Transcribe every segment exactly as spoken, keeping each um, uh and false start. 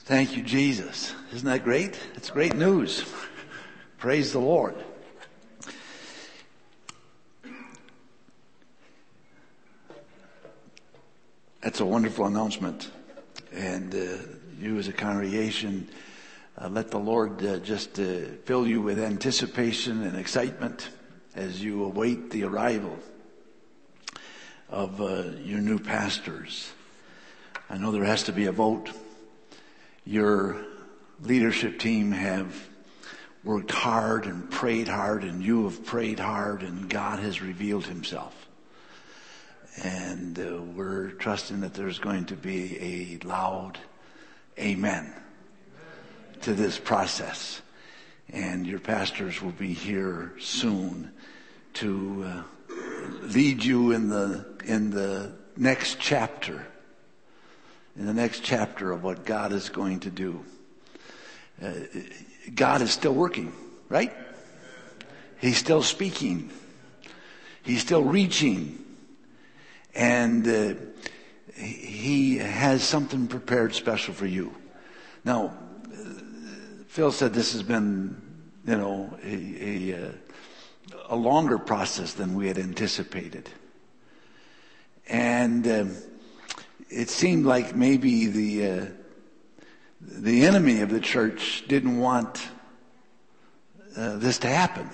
Thank you, Jesus. Isn't that great? It's great news. Praise the Lord. That's a wonderful announcement. And uh, you as a congregation, uh, let the Lord uh, just uh, fill you with anticipation and excitement as you await the arrival of uh, your new pastors. I know there has to be a vote. Your leadership team have worked hard and prayed hard, and you have prayed hard, and God has revealed himself. And uh, we're trusting that there's going to be a loud amen to this process. And your pastors will be here soon to uh, lead you in the in the next chapter. In the next chapter of what God is going to do. Uh, God is still working, right? He's still speaking. He's still reaching. And uh, he has something prepared special for you. Now, Phil said this has been, you know, a, a, a longer process than we had anticipated. And um, it seemed like maybe the uh, the enemy of the church didn't want uh, this to happen,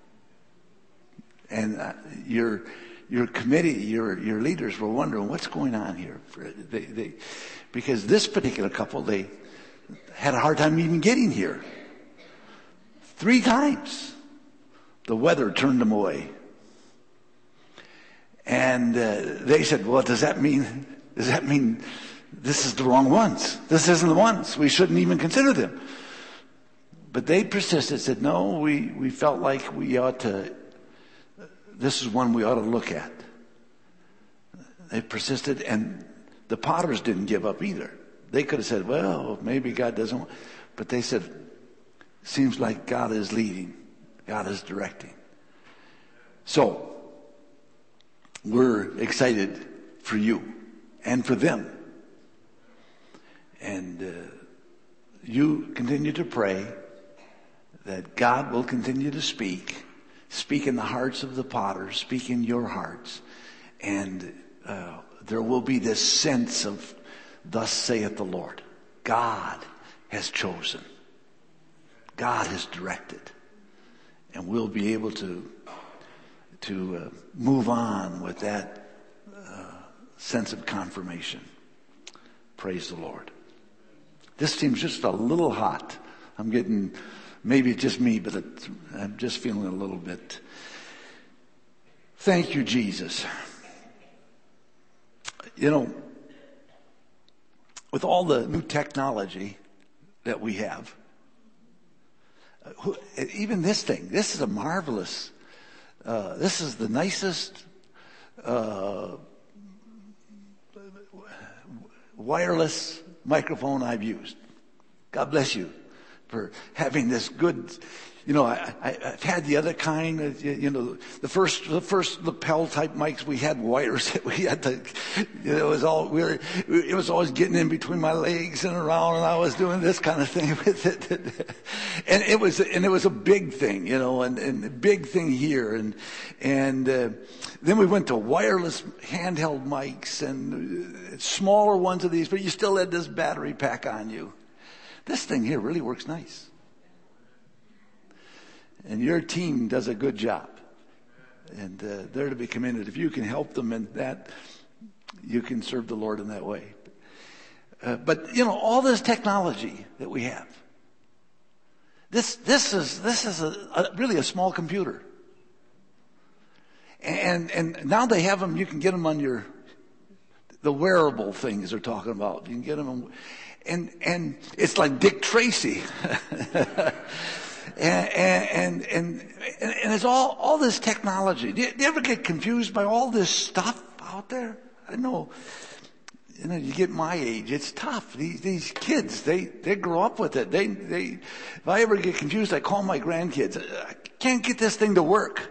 and uh, your your committee, your your leaders were wondering what's going on here. They, they, because this particular couple, they had a hard time even getting here. Three times, the weather turned them away, and uh, they said, "Well, does that mean?" Does that mean this is the wrong ones? This isn't the ones. We shouldn't even consider them. But they persisted, said, no, we, we felt like we ought to, this is one we ought to look at. They persisted, and the Potters didn't give up either. They could have said, well, maybe God doesn't want, but they said, seems like God is leading. God is directing. So, we're excited for you. And for them. And uh, you continue to pray that God will continue to speak, speak in the hearts of the Potters, speak in your hearts. And uh, there will be this sense of, thus saith the Lord. God has chosen. God has directed. And we'll be able to, to uh, move on with that sense of confirmation. Praise the Lord. This seems just a little hot. I'm getting, maybe it's just me, but it's, I'm just feeling a little bit. Thank you, Jesus. You know, with all the new technology that we have, even this thing, this is a marvelous, uh, this is the nicest, uh, wireless microphone I've used. God bless you for having this good, you know, I, I, I've had the other kind, of, you know, the first, the first lapel type mics, we had wires that we had to, you know, it was all, we were, it was always getting in between my legs and around, and I was doing this kind of thing with it. And it was, and it was a big thing, you know, and, and a big thing here. And, and, uh, then we went to wireless handheld mics and smaller ones of these, but you still had this battery pack on you. This thing here really works nice. And your team does a good job. And uh, they're to be commended. If you can help them in that, you can serve the Lord in that way. Uh, but, you know, all this technology that we have, this this is this is a, a, really a small computer. And and now they have them, you can get them on your, the wearable things they're talking about. You can get them, on, and and it's like Dick Tracy. And, and, and, and, and it's all, all this technology. Do you, do you ever get confused by all this stuff out there? I know, you know, you get my age, it's tough. These, these kids, they, they grow up with it. They, they, if I ever get confused, I call my grandkids. I can't get this thing to work.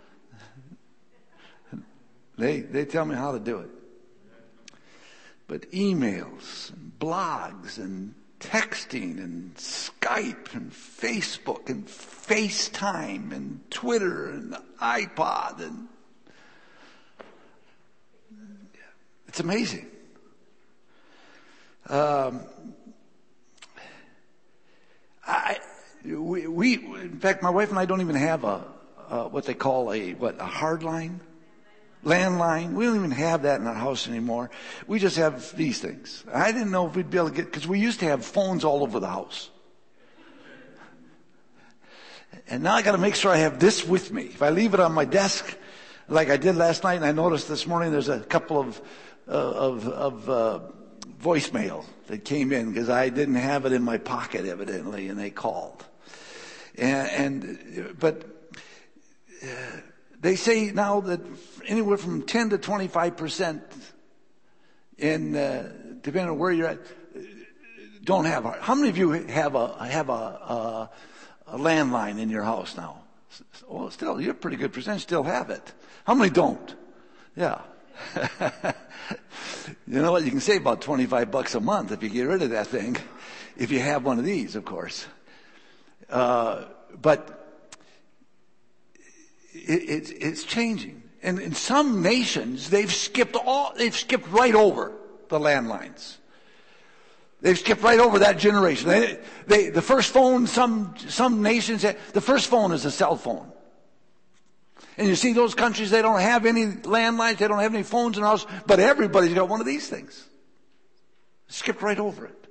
They, they tell me how to do it. But emails, and blogs, and texting and Skype and Facebook and FaceTime and Twitter and iPod, and it's amazing. Um, I we, we in fact, my wife and I don't even have a, a what they call a what a hard line. Landline. We don't even have that in our house anymore. We just have these things. I didn't know if we'd be able to get, because we used to have phones all over the house. And now I got to make sure I have this with me. If I leave it on my desk, like I did last night, and I noticed this morning there's a couple of uh, of, of uh, voicemail that came in because I didn't have it in my pocket evidently, and they called. And, and but. Uh, They say now that anywhere from ten to twenty-five percent in, uh, depending on where you're at, don't have. How many of you have a, have a, a, a landline in your house now? Well, still, you're a pretty good percentage still have it. How many don't? Yeah. You know what? You can save about twenty-five bucks a month if you get rid of that thing. If you have one of these, of course. Uh, but, It, it, it's changing. And in some nations, they've skipped all, they've skipped right over the landlines. They've skipped right over that generation. They, they, the first phone, some, some nations, the first phone is a cell phone. And you see those countries, they don't have any landlines, they don't have any phones in the house, but everybody's got one of these things. Skipped right over it.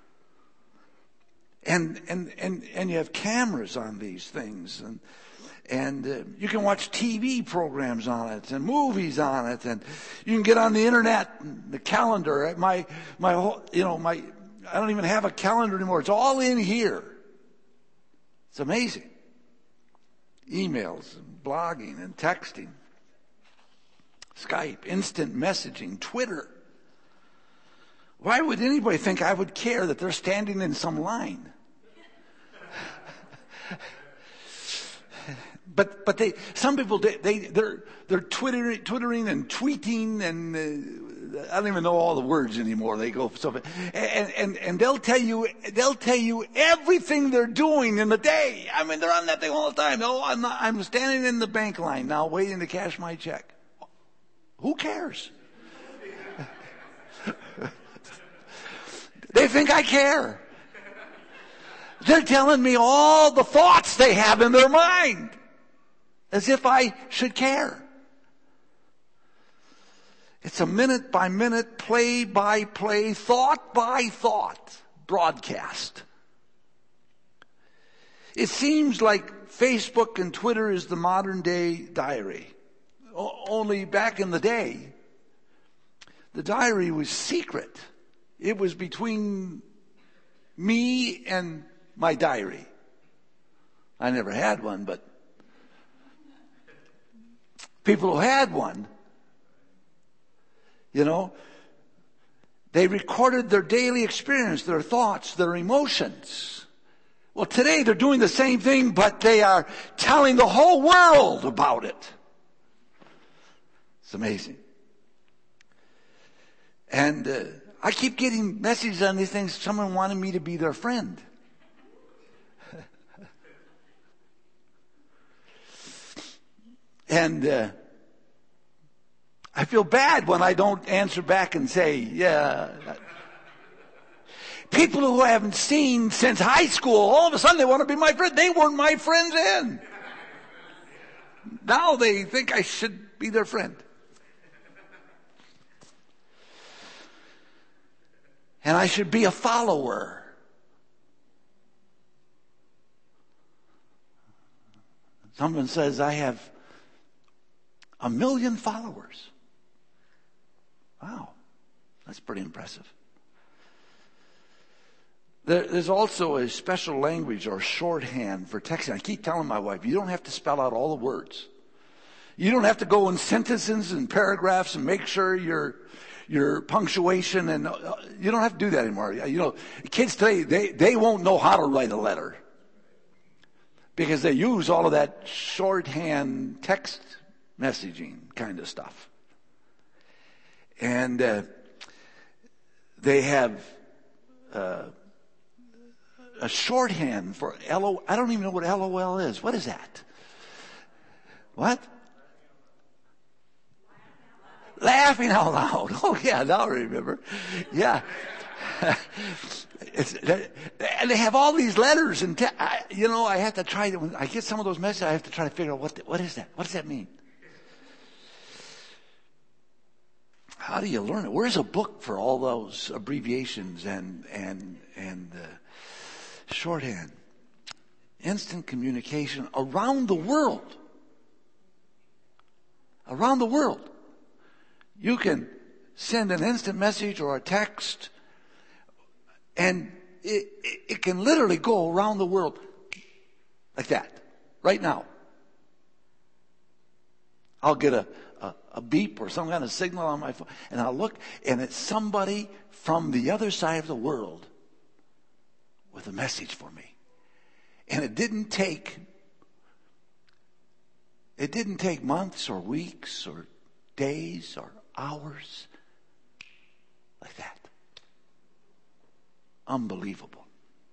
And, and, and, and you have cameras on these things, and, And uh, you can watch T V programs on it and movies on it, and you can get on the internet, and the calendar. My my whole, you know, my I don't even have a calendar anymore. It's all in here. It's amazing. Emails, and blogging, and texting, Skype, instant messaging, Twitter. Why would anybody think I would care that they're standing in some line? But but they some people they, they they're they're twittering twittering and tweeting, and uh, I don't even know all the words anymore. They go so and and and they'll tell you they'll tell you everything they're doing in the day. I mean, they're on that thing all the time. Oh, I'm not, I'm standing in the bank line now waiting to cash my check. Who cares? They think I care. They're telling me all the thoughts they have in their mind. As if I should care. It's a minute by minute, play by play, thought by thought broadcast. It seems like Facebook and Twitter is the modern day diary. O- only back in the day, the diary was secret. It was between me and my diary. I never had one, but people who had one, you know, they recorded their daily experience, their thoughts, their emotions. Well, today they're doing the same thing, but they are telling the whole world about it. It's amazing. And uh, I keep getting messages on these things. Someone wanted me to be their friend. And uh, I feel bad when I don't answer back and say, yeah. People who I haven't seen since high school, all of a sudden they want to be my friend. They weren't my friends then. Now they think I should be their friend. And I should be a follower. Someone says I have a million followers. Wow, that's pretty impressive. There, there's also a special language or shorthand for texting. I keep telling my wife, you don't have to spell out all the words. You don't have to go in sentences and paragraphs and make sure your your punctuation, and uh, you don't have to do that anymore. You know, kids today, they, they won't know how to write a letter because they use all of that shorthand text messaging kind of stuff. And uh, they have uh, a shorthand for L O L. I don't even know what L O L is. What is that? What? Laughing out loud. Oh yeah, now I remember. Yeah. It's, and they have all these letters, and te- I, you know, I have to try to, when I get some of those messages, I have to try to figure out what, the, what is that? What does that mean? How do you learn it? Where's a book for all those abbreviations and, and, and, uh, shorthand? Instant communication around the world. Around the world. You can send an instant message or a text, and it, it, it can literally go around the world like that, right now. I'll get a, a, a beep or some kind of signal on my phone, and I'll look, and it's somebody from the other side of the world with a message for me. And it didn't take, it didn't take months or weeks or days or hours like that. Unbelievable.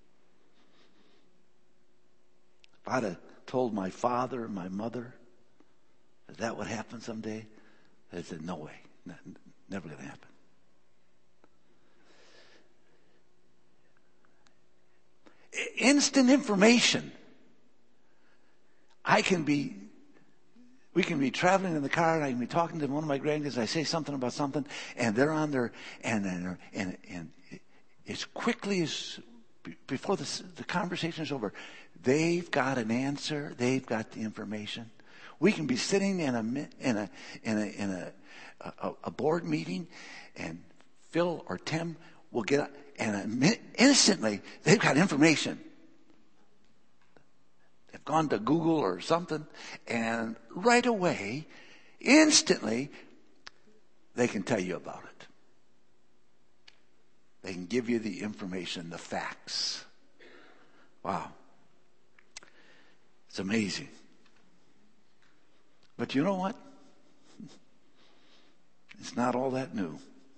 If I'd have told my father and my mother that that would happen someday, they said, no way, no, never going to happen. Instant information. I can be, we can be traveling in the car, and I can be talking to one of my grandkids. I say something about something, and they're on there, and and and, and as quickly as before the, the conversation is over, they've got an answer. They've got the information. We can be sitting in a in a in a in a a, a board meeting, and Phil or Tim will get up, and instantly they've got information. They've gone to Google or something, and right away, instantly, they can tell you about it. They can give you the information, the facts. Wow. It's amazing. But you know what? It's not all that new.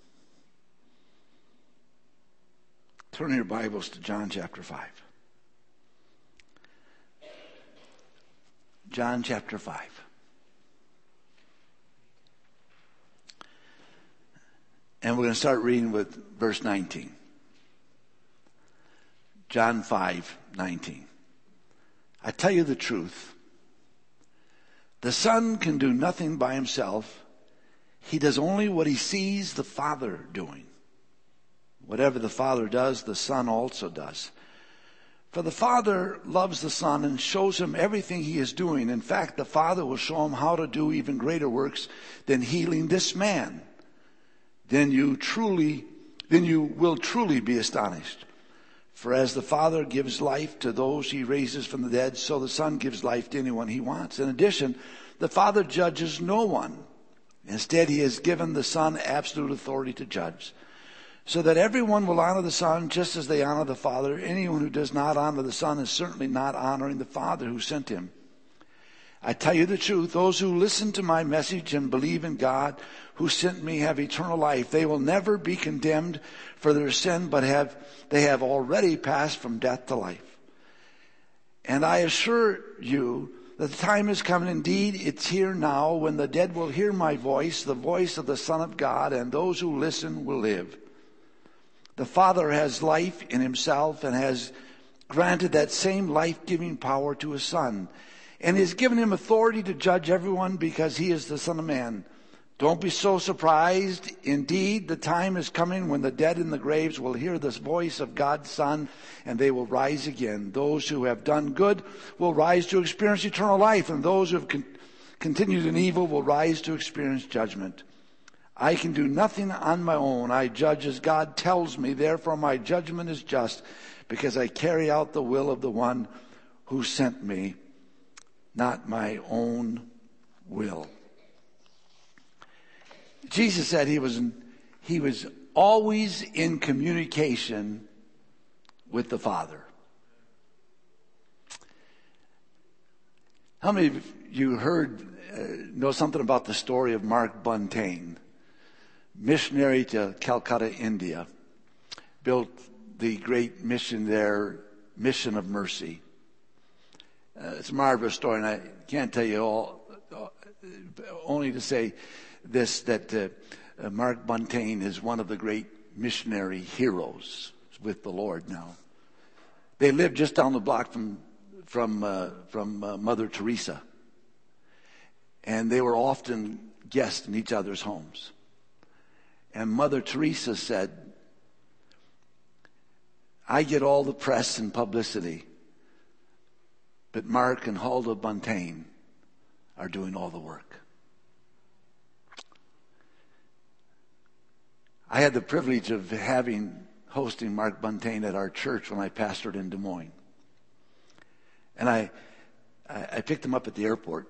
Turn your Bibles to John chapter five. John chapter five. And we're going to start reading with verse nineteen. John five nineteen. I tell you the truth. The Son can do nothing by himself. He does only what he sees the Father doing. Whatever the Father does, the Son also does. For the Father loves the Son and shows him everything he is doing. In fact, the Father will show him how to do even greater works than healing this man. Then you truly, then you will truly be astonished. For as the Father gives life to those he raises from the dead, so the Son gives life to anyone he wants. In addition, the Father judges no one. Instead, he has given the Son absolute authority to judge, so that everyone will honor the Son just as they honor the Father. Anyone who does not honor the Son is certainly not honoring the Father who sent him. I tell you the truth, those who listen to my message and believe in God who sent me have eternal life. They will never be condemned for their sin, but have they have already passed from death to life. And I assure you that the time is coming, indeed it's here now, when the dead will hear my voice, the voice of the Son of God, and those who listen will live. The Father has life in himself and has granted that same life-giving power to his Son, and has given him authority to judge everyone because he is the Son of Man. Don't be so surprised. Indeed, the time is coming when the dead in the graves will hear the voice of God's Son, and they will rise again. Those who have done good will rise to experience eternal life, and those who have con- continued in evil will rise to experience judgment. I can do nothing on my own. I judge as God tells me. Therefore, my judgment is just, because I carry out the will of the one who sent me, not my own will. Jesus said he was he was always in communication with the Father. How many of you heard uh, know something about the story of Mark Buntain, missionary to Calcutta, India, built the great mission there Mission of Mercy. Uh, it's a marvelous story, and I can't tell you all, uh, only to say this, that uh, uh, Mark Buntain is one of the great missionary heroes with the Lord now. They lived just down the block from from uh, from uh, Mother Teresa, and they were often guests in each other's homes. And Mother Teresa said, I get all the press and publicity, but Mark and Huldah Buntain are doing all the work. I had the privilege of having, hosting Mark Buntain at our church when I pastored in Des Moines. And I, I picked him up at the airport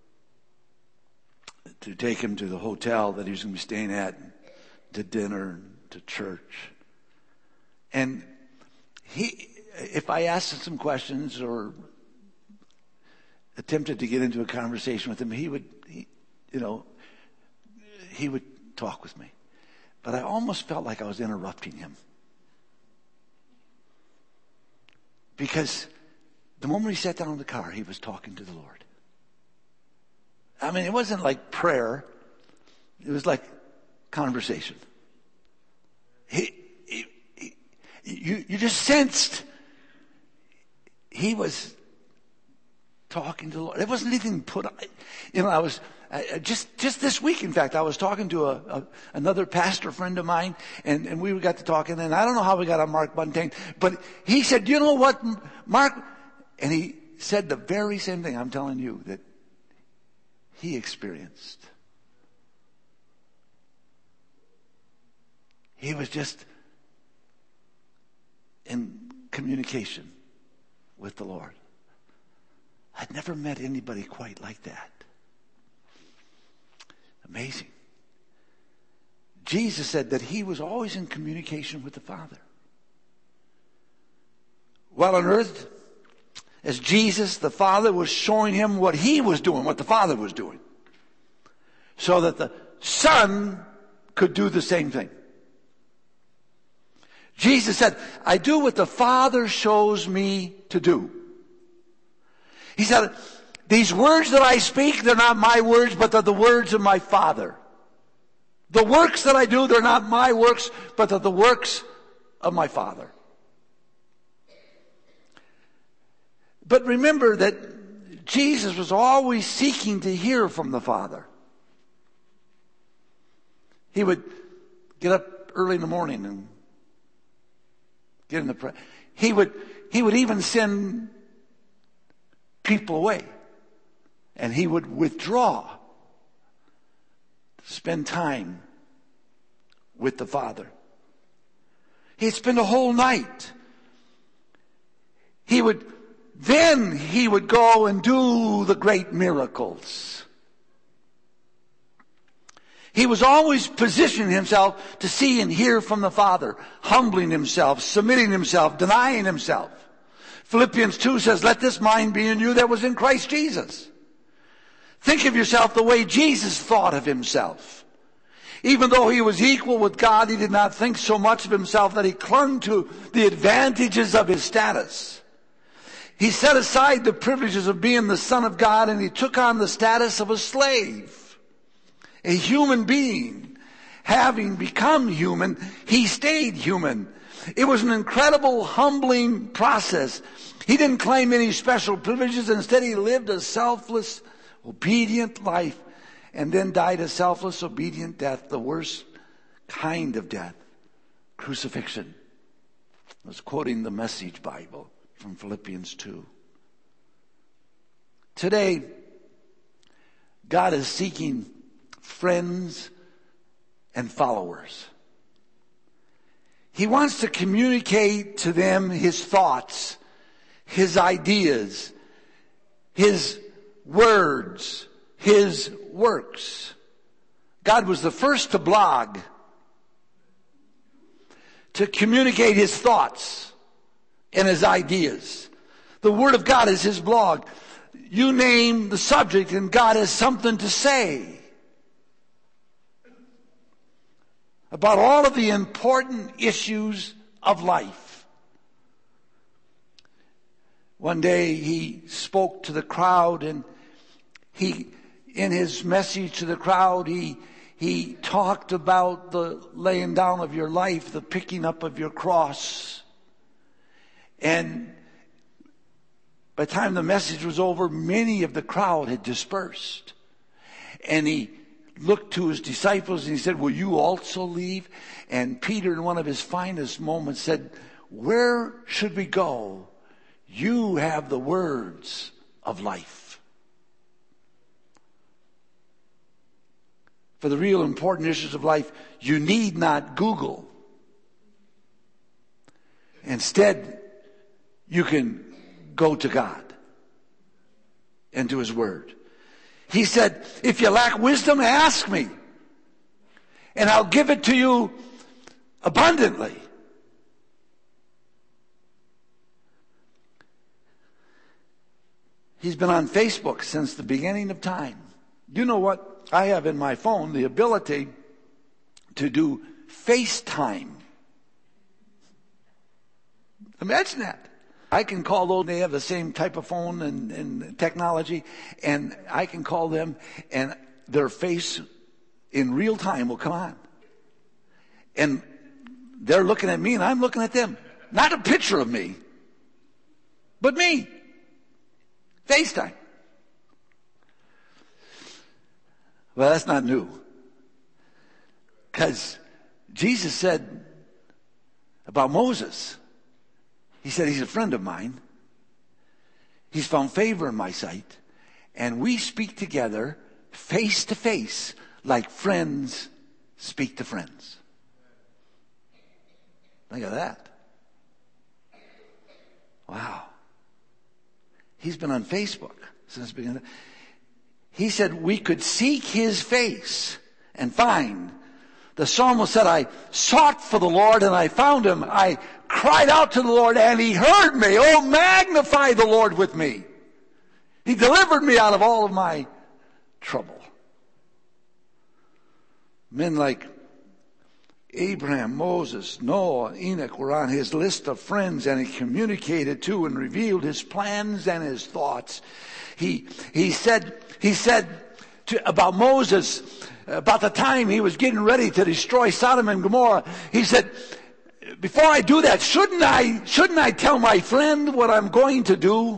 to take him to the hotel that he was going to be staying at, to dinner, to church. And he, if I asked him some questions or attempted to get into a conversation with him, he would, he, you know, he would talk with me. But I almost felt like I was interrupting him. Because the moment he sat down in the car, he was talking to the Lord. I mean, it wasn't like prayer. It was like conversation. He, he, he, you, you just sensed he was talking to the Lord. It wasn't anything put on. You know, I was I, just just this week, in fact, I was talking to a, a another pastor friend of mine, and, and we got to talking, and I don't know how we got on Mark Buntain, but he said, you know what, Mark, and he said the very same thing I'm telling you that he experienced. He was just in communication with the Lord. I'd never met anybody quite like that. Amazing. Jesus said that he was always in communication with the Father. While on earth, as Jesus, the Father was showing him what he was doing, what the Father was doing, so that the Son could do the same thing. Jesus said, I do what the Father shows me to do. He said, these words that I speak, they're not my words, but they're the words of my Father. The works that I do, they're not my works, but they're the works of my Father. But remember that Jesus was always seeking to hear from the Father. He would get up early in the morning and get in the prayer. He would, he would even send people away. And he would withdraw to spend time with the Father. He'd spend a whole night. He would, then he would go and do the great miracles. He was always positioning himself to see and hear from the Father, humbling himself, submitting himself, denying himself. Philippians two says, let this mind be in you that was in Christ Jesus. Think of yourself the way Jesus thought of himself. Even though he was equal with God, he did not think so much of himself that he clung to the advantages of his status. He set aside the privileges of being the Son of God, and he took on the status of a slave, a human being. Having become human, he stayed human. It was an incredible, humbling process. He didn't claim any special privileges. Instead, he lived a selfless, obedient life and then died a selfless, obedient death, the worst kind of death, crucifixion. I was quoting the Message Bible from Philippians two. Today, God is seeking friends and followers. He wants to communicate to them his thoughts, his ideas, his words, his works. God was the first to blog, to communicate his thoughts and his ideas. The Word of God is his blog. You name the subject and God has something to say about all of the important issues of life. One day he spoke to the crowd, and he, in his message to the crowd, he, he talked about the laying down of your life, the picking up of your cross. And by the time the message was over, many of the crowd had dispersed. And he looked to his disciples and he said, will you also leave? And Peter, in one of his finest moments, said, where should we go? You have the words of life. For the real important issues of life, you need not Google. Instead, you can go to God and to His Word. He said, if you lack wisdom, ask me, and I'll give it to you abundantly. He's been on Facebook since the beginning of time. You know what? I have in my phone the ability to do FaceTime. Imagine that. I can call those, they have the same type of phone and, and technology, and I can call them and their face in real time will come on. And they're looking at me and I'm looking at them. Not a picture of me, but me. FaceTime. Well, that's not new. Because Jesus said about Moses, he said, he's a friend of mine. He's found favor in my sight. And we speak together face to face like friends speak to friends. Think of that. Wow. He's been on Facebook since the beginning. He said we could seek His face and find. The psalmist said, I sought for the Lord and I found Him. I cried out to the Lord and He heard me. Oh, magnify the Lord with me. He delivered me out of all of my trouble. Men like Abraham, Moses, Noah, Enoch were on His list of friends, and He communicated to and revealed His plans and His thoughts. He, he said, he said to, about Moses, about the time he was getting ready to destroy Sodom and Gomorrah, he said, before I do that, shouldn't I, shouldn't I tell my friend what I'm going to do?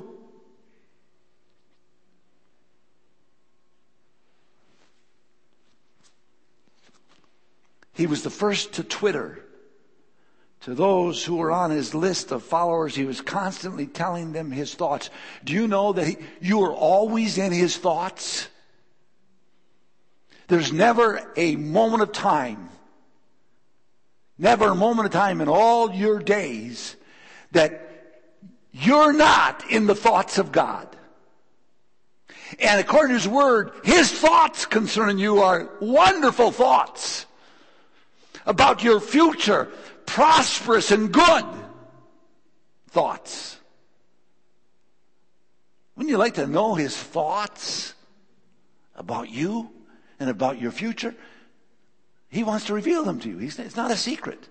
He was the first to Twitter. To those who were on his list of followers, he was constantly telling them his thoughts. Do you know that he, you are always in his thoughts? There's never a moment of time, never a moment of time in all your days that you're not in the thoughts of God. And according to His Word, His thoughts concerning you are wonderful thoughts about your future, prosperous and good thoughts. Wouldn't you like to know His thoughts about you and about your future? He wants to reveal them to you. He's, it's not a secret.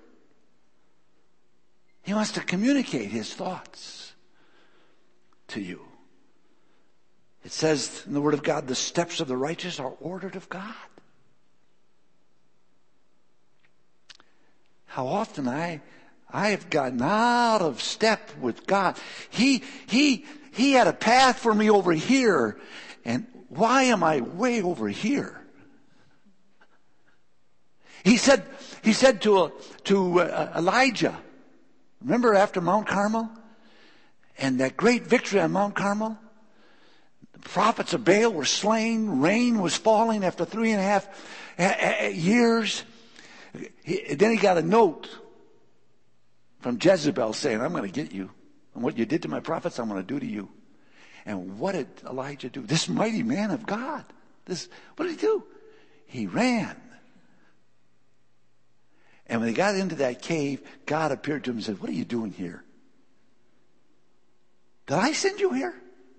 He wants to communicate His thoughts to you. It says in the Word of God, the steps of the righteous are ordered of God. How often I, I have gotten out of step with God. He, he, he had a path for me over here, and why am I way over here? He said, he said to, to uh, Elijah, remember after Mount Carmel? And that great victory on Mount Carmel? The prophets of Baal were slain. Rain was falling after three and a half years. He, then he got a note from Jezebel saying, I'm going to get you. And what you did to my prophets, I'm going to do to you. And what did Elijah do? This mighty man of God. This, what did he do? He ran. And when he got into that cave, God appeared to him and said, what are you doing here? Did I send you here?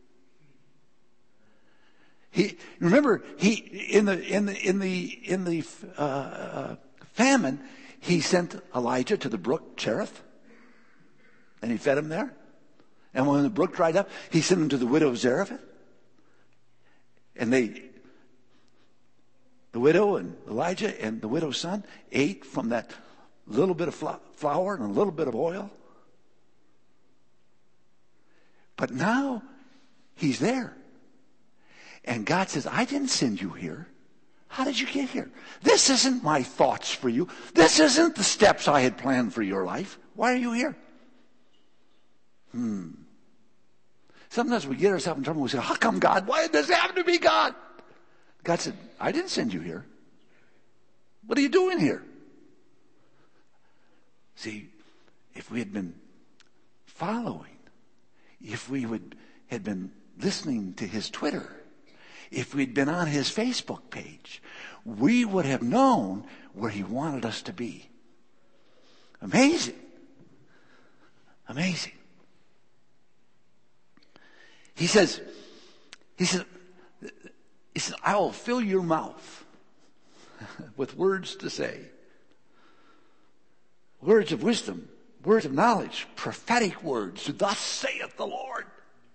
He, remember, he, in the, in the, in the, in the, uh, uh, famine, he sent Elijah to the brook Cherith, and he fed him there. And when the brook dried up, he sent them to the widow of Zarephath. And they, the widow and Elijah and the widow's son ate from that little bit of flour and a little bit of oil. But now he's there. And God says, I didn't send you here. How did you get here? This isn't my thoughts for you. This isn't the steps I had planned for your life. Why are you here? Hmm. Sometimes we get ourselves in trouble and we say, how come God? Why does it have to be God? God said, I didn't send you here. What are you doing here? See, if we had been following, if we would had been listening to his Twitter, if we'd been on his Facebook page, we would have known where he wanted us to be. Amazing. Amazing. He says, he says, he says, I will fill your mouth with words to say. Words of wisdom, words of knowledge, prophetic words, thus saith the Lord.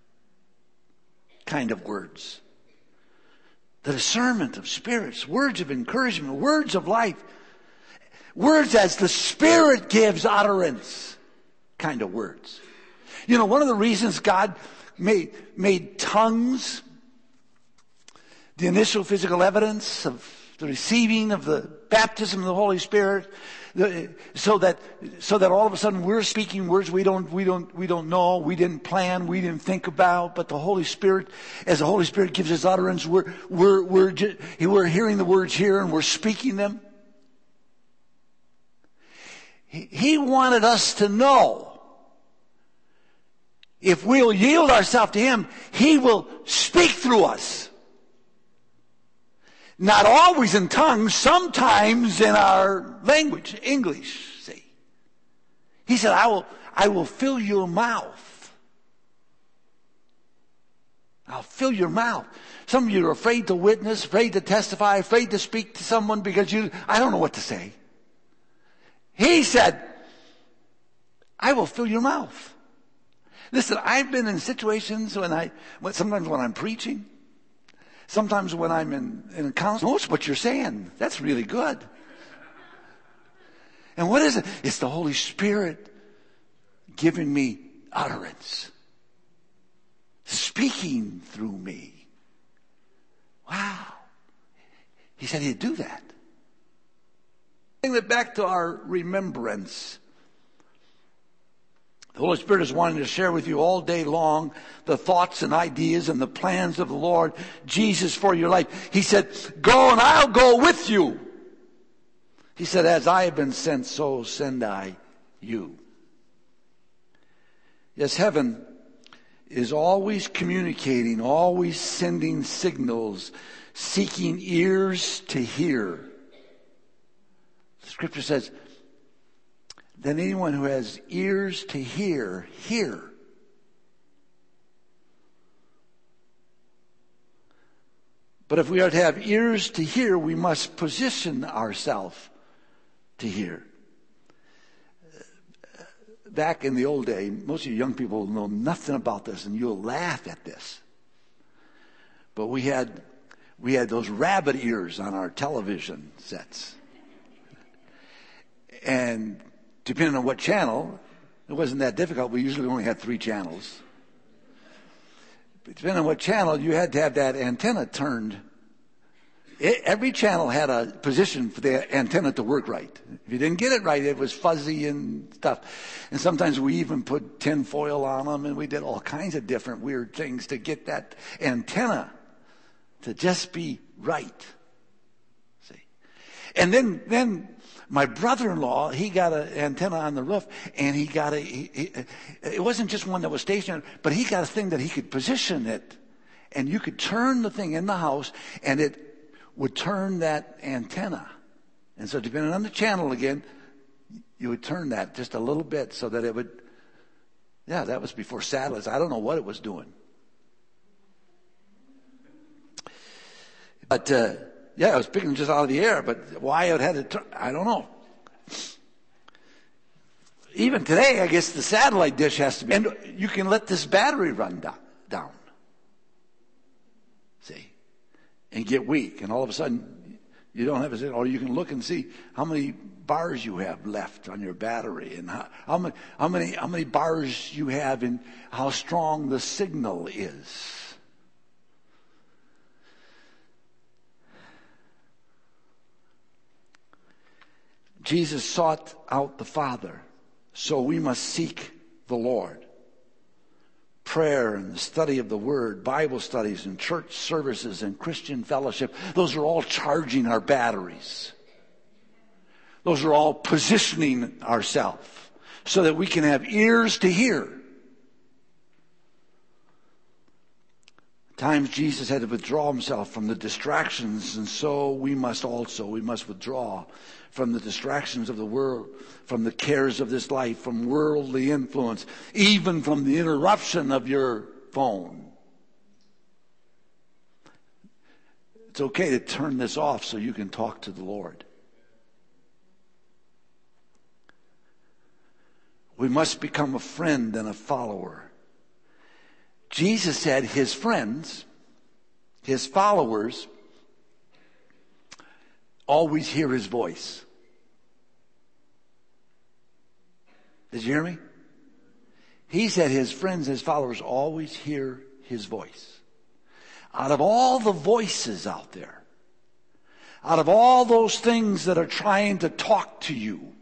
Kind of words. The discernment of spirits, words of encouragement, words of life, words as the Spirit gives utterance, kind of words. You know, one of the reasons God made, made tongues the initial physical evidence of the receiving of the baptism of the Holy Spirit, so that so that all of a sudden we're speaking words we don't we don't we don't know, we didn't plan, we didn't think about, but the Holy Spirit, as the Holy Spirit gives us utterance, we're we're we're just, we're hearing the words here and we're speaking them. He, he wanted us to know, if we'll yield ourselves to him, he will speak through us. Not always in tongues, sometimes in our language, English, see. He said, I will, I will fill your mouth. I'll fill your mouth. Some of you are afraid to witness, afraid to testify, afraid to speak to someone because you, I don't know what to say. He said, I will fill your mouth. Listen, I've been in situations when I, sometimes when I'm preaching, sometimes when I'm in, in a council, notice what you're saying. That's really good. And what is it? It's the Holy Spirit giving me utterance. Speaking through me. Wow. He said he'd do that. Bring it back to our remembrance. The Holy Spirit is wanting to share with you all day long the thoughts and ideas and the plans of the Lord Jesus for your life. He said, go and I'll go with you. He said, as I have been sent, so send I you. Yes, heaven is always communicating, always sending signals, seeking ears to hear. The Scripture says, then anyone who has ears to hear, hear. But if we are to have ears to hear, we must position ourselves to hear. Back in the old day, most of you young people know nothing about this, and you'll laugh at this. But we had we had those rabbit ears on our television sets. And depending on what channel, it wasn't that difficult. We usually only had three channels. But depending on what channel, you had to have that antenna turned. It, every channel had a position for the antenna to work right. If you didn't get it right, it was fuzzy and stuff. And sometimes we even put tin foil on them, and we did all kinds of different weird things to get that antenna to just be right. See? And then, then my brother-in-law, he got an antenna on the roof, and he got a, he, he, it wasn't just one that was stationary, but he got a thing that he could position it. And you could turn the thing in the house, and it would turn that antenna. And so depending on the channel again, you would turn that just a little bit so that it would, yeah, that was before satellites. I don't know what it was doing. But, uh, yeah, I was picking just out of the air, but why it had to turn, I don't know. even today, I guess the satellite dish has to be, and you can let this battery run do- down. See? And get weak. And all of a sudden, you don't have a, or you can look and see how many bars you have left on your battery, and how, how many, how many, how many bars you have, and how strong the signal is. Jesus sought out the Father, so we must seek the Lord. Prayer and the study of the Word, Bible studies and church services and Christian fellowship, those are all charging our batteries. Those are all positioning ourselves so that we can have ears to hear. At times Jesus had to withdraw himself from the distractions, and so we must also, we must withdraw from the distractions of the world, from the cares of this life, from worldly influence, even from the interruption of your phone. It's okay to turn this off so you can talk to the Lord. We must become a friend and a follower. Jesus said his friends, his followers, always hear his voice. Did you hear me? He said his friends, his followers always hear his voice. Out of all the voices out there, out of all those things that are trying to talk to you,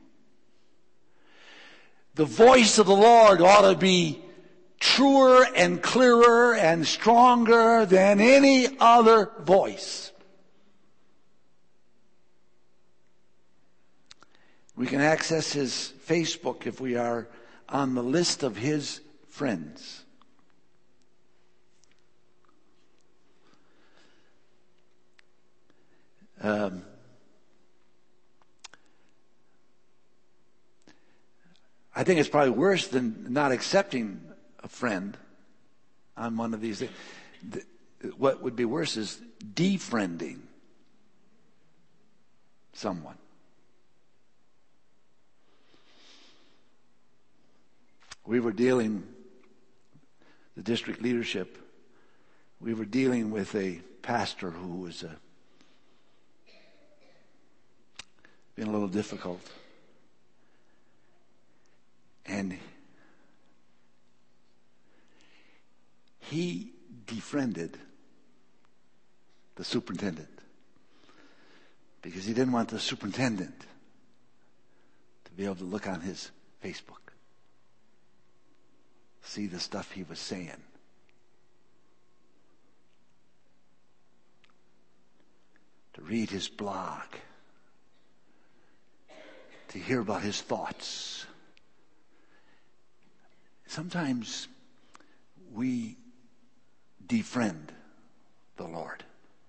the voice of the Lord ought to be truer and clearer and stronger than any other voice. We can access his Facebook if we are on the list of his friends. Um, I think it's probably worse than not accepting a friend on one of these things. What would be worse is defriending someone. We were dealing, the district leadership, we were dealing with a pastor who was uh, being a little difficult. And he defriended the superintendent because he didn't want the superintendent to be able to look on his Facebook, see the stuff he was saying. To read his blog, to hear about his thoughts. Sometimes we defriend the Lord.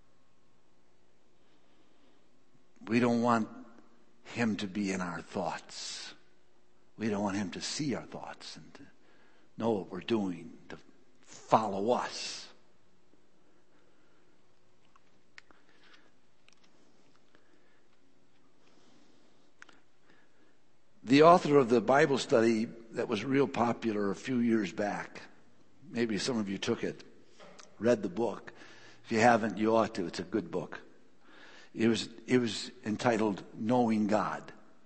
We don't want him to be in our thoughts. We don't want him to see our thoughts and to know what we're doing, to follow us. The author of the Bible study that was real popular a few years back, maybe some of you took it, read the book. If you haven't, you ought to. It's a good book. It was, it was entitled Knowing God.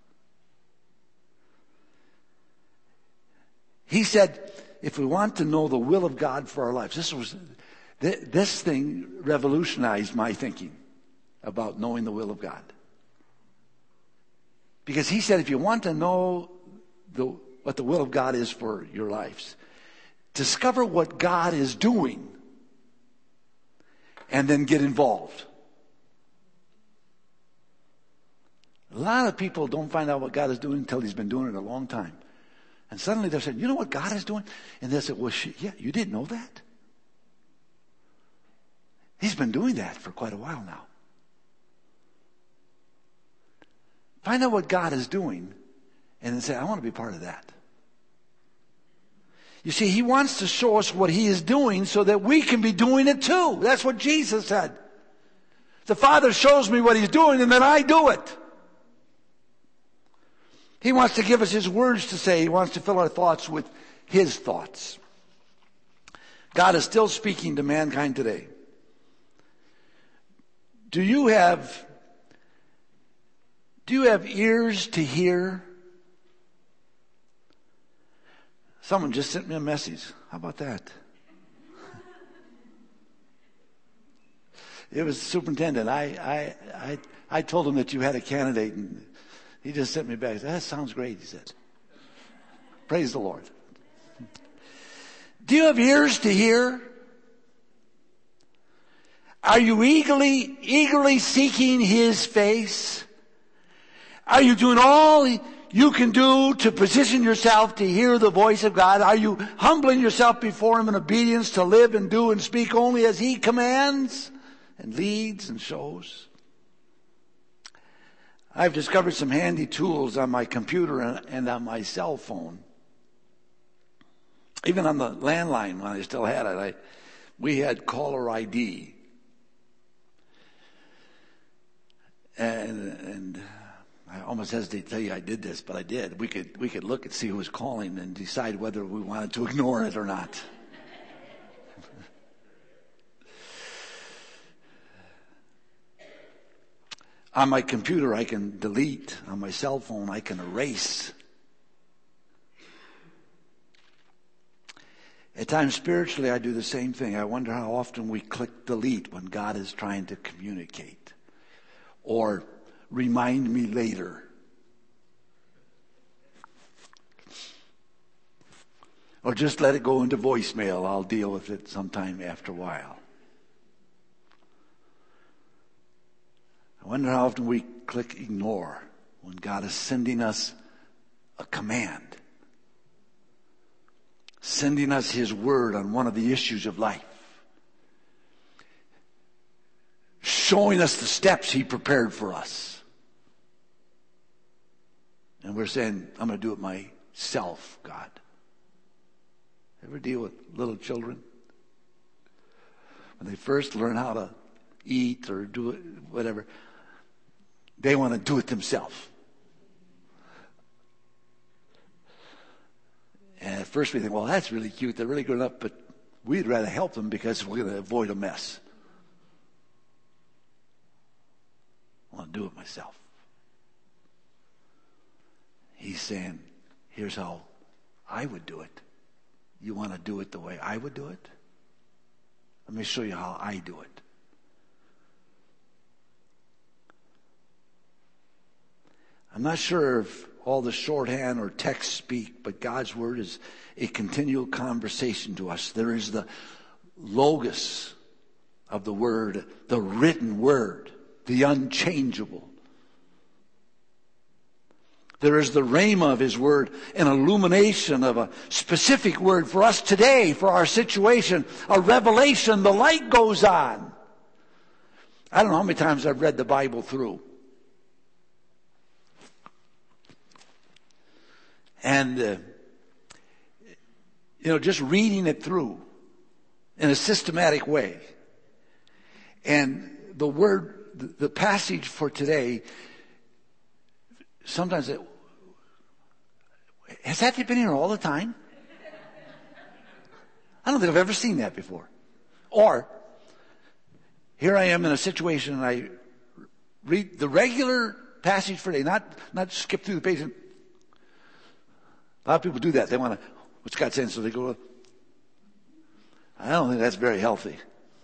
He said, if we want to know the will of God for our lives, this was, this thing revolutionized my thinking about knowing the will of God. Because he said, if you want to know the, what the will of God is for your lives, discover what God is doing and then get involved. A lot of people don't find out what God is doing until he's been doing it a long time. And suddenly they're saying, you know what God is doing? And they say, well, yeah, you didn't know that? He's been doing that for quite a while now. Find out what God is doing and then say, I want to be part of that. You see, he wants to show us what he is doing so that we can be doing it too. That's what Jesus said. The Father shows me what he's doing and then I do it. He wants to give us His words to say. He wants to fill our thoughts with His thoughts. God is still speaking to mankind today. Do you have, do you have ears to hear? Someone just sent me a message. How about that? It was the superintendent. I, I, I, I told him that you had a candidate, and he just sent me back. He said, that sounds great, he said. Praise the Lord. Do you have ears to hear? Are you eagerly, eagerly seeking His face? Are you doing all you can do to position yourself to hear the voice of God? Are you humbling yourself before Him in obedience to live and do and speak only as He commands and leads and shows? I've discovered some handy tools on my computer and on my cell phone. Even on the landline when I still had it, I, we had caller I D. And, and I almost hesitate to tell you I did this, but I did. We could, we could look and see who was calling and decide whether we wanted to ignore it or not. On my computer, I can delete. On my cell phone, I can erase. At times, spiritually, I do the same thing. I wonder how often we click delete when God is trying to communicate. Or remind me later. Or just let it go into voicemail. I'll deal with it sometime after a while. I wonder how often we click ignore when God is sending us a command. Sending us His word on one of the issues of life. Showing us the steps He prepared for us. And we're saying, I'm going to do it myself, God. Ever deal with little children? When they first learn how to eat or do it, whatever, they want to do it themselves. And at first we think, well, that's really cute. They're really grown up, but we'd rather help them because we're going to avoid a mess. I want to do it myself. He's saying, here's how I would do it. You want to do it the way I would do it? Let me show you how I do it. I'm not sure if all the shorthand or text speak, but God's word is a continual conversation to us. There is the logos of the word, the written word, the unchangeable. There is the rhema of His word, an illumination of a specific word for us today, for our situation, a revelation. The light goes on. I don't know how many times I've read the Bible through. And, uh, you know, just reading it through in a systematic way. And the word, the, the passage for today, sometimes it, has that been here all the time? I don't think I've ever seen that before. Or, here I am in a situation and I read the regular passage for today, not, not skip through the page. And a lot of people do that. They want to, what's God saying? So they go, I don't think that's very healthy.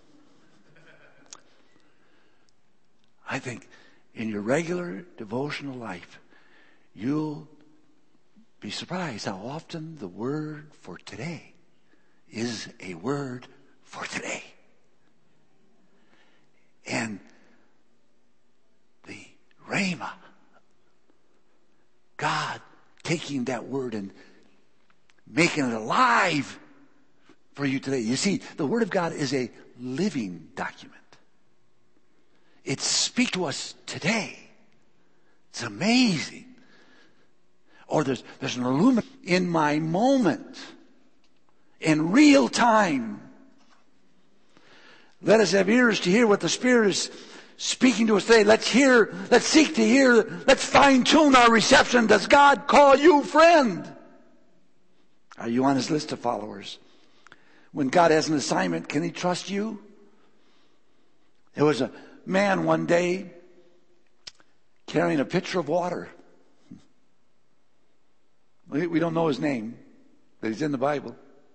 I think in your regular devotional life, you'll be surprised how often the word for today is a word for today. And the rhema, God taking that word and making it alive for you today. You see, the Word of God is a living document. It speaks to us today. It's amazing. Or there's, there's an illumination in my moment, in real time. Let us have ears to hear what the Spirit is speaking to us today. Let's hear, let's seek to hear, let's fine tune our reception. Does God call you friend? Are you on his list of followers? When God has an assignment, can he trust you? There was a man one day carrying a pitcher of water. We don't know his name, but he's in the Bible.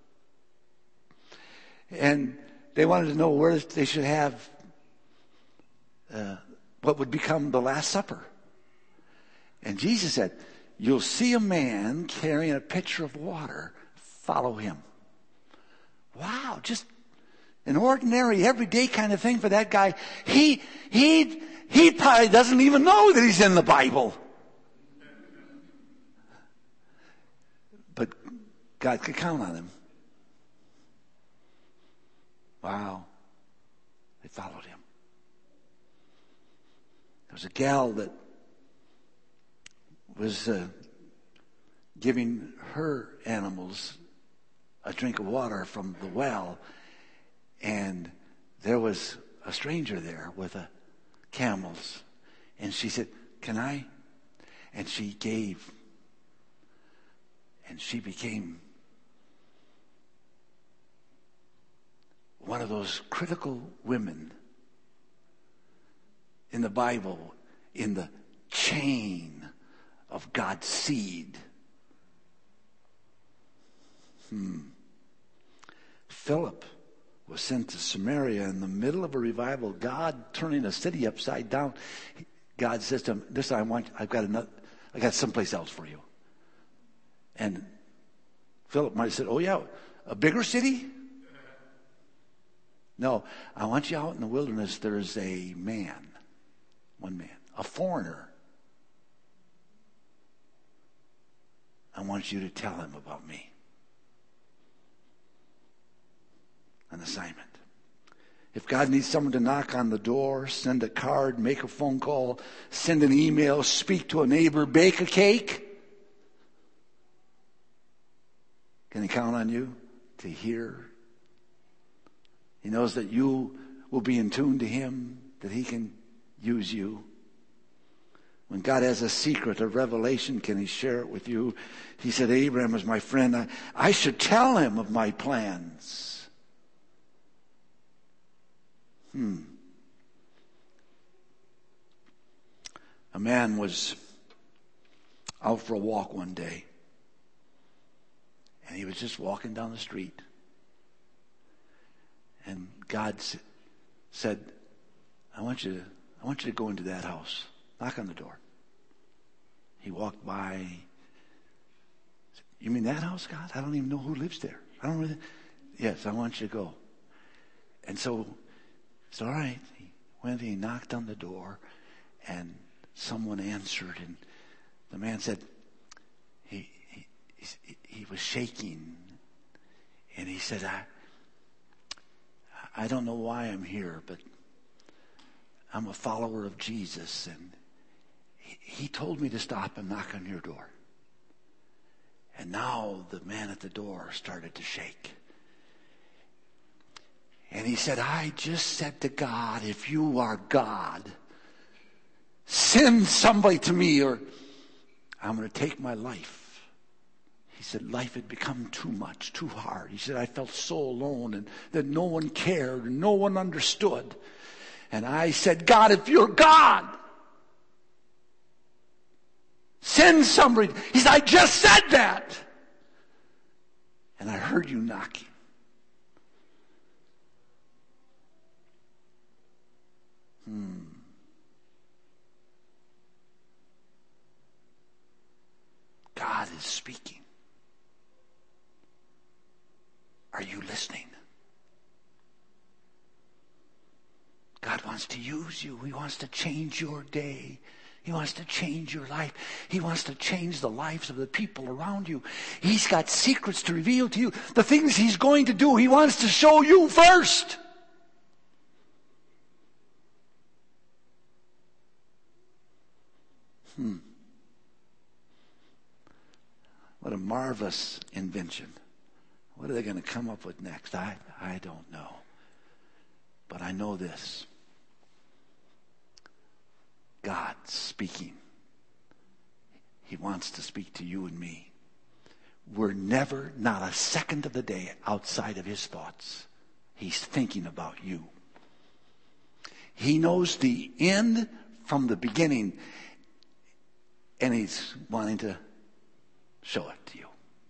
And they wanted to know where they should have uh, what would become the Last Supper. And Jesus said, you'll see a man carrying a pitcher of water. Follow him. Wow, just an ordinary, everyday kind of thing for that guy. He, he, he probably doesn't even know that he's in the Bible. But God could count on him. Wow. They followed him. There was a gal that was uh, giving her animals a drink of water from the well, and there was a stranger there with a camels, and she said, can I? And she gave, and she became one of those critical women in the Bible, in the chain of God's seed. Hmm. Philip was sent to Samaria in the middle of a revival, God turning a city upside down. God says to him, this I want, I've got another, I got someplace else for you. And Philip might have said, oh yeah, a bigger city? No, I want you out in the wilderness. There's a man, one man, a foreigner. I want you to tell him about me. An assignment. If God needs someone to knock on the door, send a card, make a phone call, send an email, speak to a neighbor, bake a cake, can he count on you to hear? He knows that you will be in tune to him, that he can use you. When God has a secret, a revelation, can he share it with you? He said, Abraham is my friend. I, I should tell him of my plans. Hmm. A man was out for a walk one day, and he was just walking down the street. And God said, I want you to, I want you to go into that house. Knock on the door. He walked by. Said, you mean that house, God? I don't even know who lives there. I don't really. Yes, I want you to go. And so it's all right. He went, he knocked on the door, and someone answered, and the man said, he he, he, he was shaking, and he said, I, I don't know why I'm here, but I'm a follower of Jesus, and he, he told me to stop and knock on your door. And now the man at the door started to shake. And he said, I just said to God, if you are God, send somebody to me or I'm going to take my life. He said, life had become too much, too hard. He said, I felt so alone and that no one cared and no one understood. And I said, God, if you're God, send somebody. He said, I just said that. And I heard you knocking. Hmm. God is speaking. Are you listening? God wants to use you. He wants to change your day. He wants to change your life. He wants to change the lives of the people around you. He's got secrets to reveal to you. The things he's going to do, he wants to show you first. Hmm. What a marvelous invention. What are they going to come up with next? I, I don't know. But I know this. God speaking. He wants to speak to you and me. We're never, not a second of the day, outside of his thoughts. He's thinking about you. He knows the end from the beginning, and he's wanting to show it to you.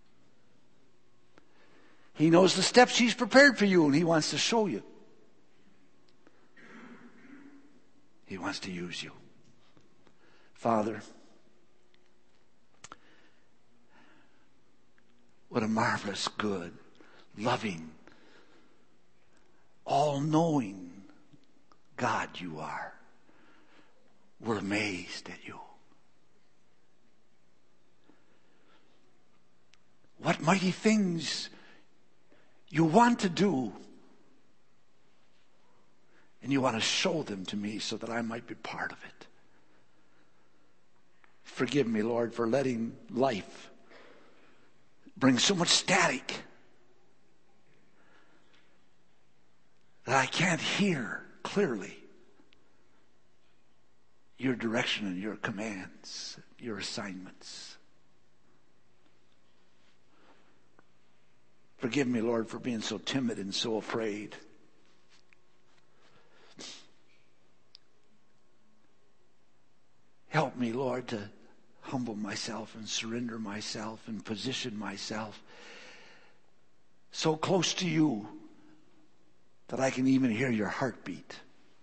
He knows the steps he's prepared for you, and he wants to show you. He wants to use you. Father, what a marvelous, good, loving, all-knowing God you are. We're amazed at you. What mighty things you want to do, and you want to show them to me so that I might be part of it. Forgive me, Lord, for letting life bring so much static that I can't hear clearly your direction and your commands, your assignments. Forgive me, Lord, for being so timid and so afraid. Help me, Lord, to humble myself and surrender myself and position myself so close to you that I can even hear your heartbeat.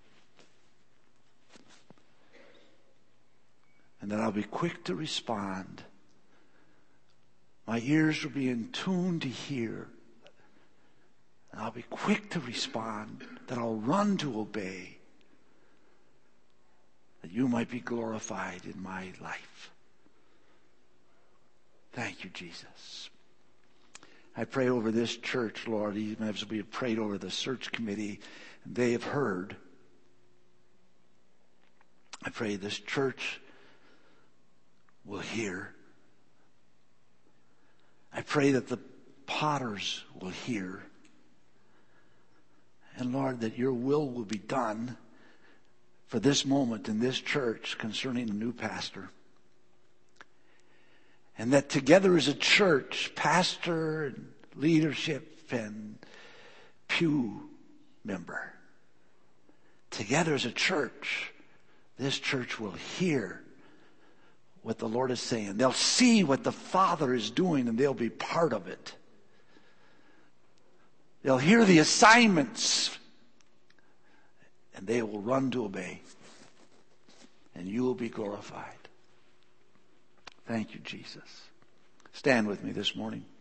And that I'll be quick to respond. My ears will be in tune to hear. And I'll be quick to respond. That I'll run to obey. That you might be glorified in my life. Thank you, Jesus. I pray over this church, Lord, even as we have prayed over the search committee, they have heard. I pray this church will hear. I pray that the potters will hear. And Lord, that your will will be done for this moment in this church concerning a new pastor. And that together as a church, pastor and leadership and pew member, together as a church, this church will hear what the Lord is saying. They'll see what the Father is doing and they'll be part of it. They'll hear the assignments and they will run to obey. And you will be glorified. Thank you, Jesus. Stand with me this morning.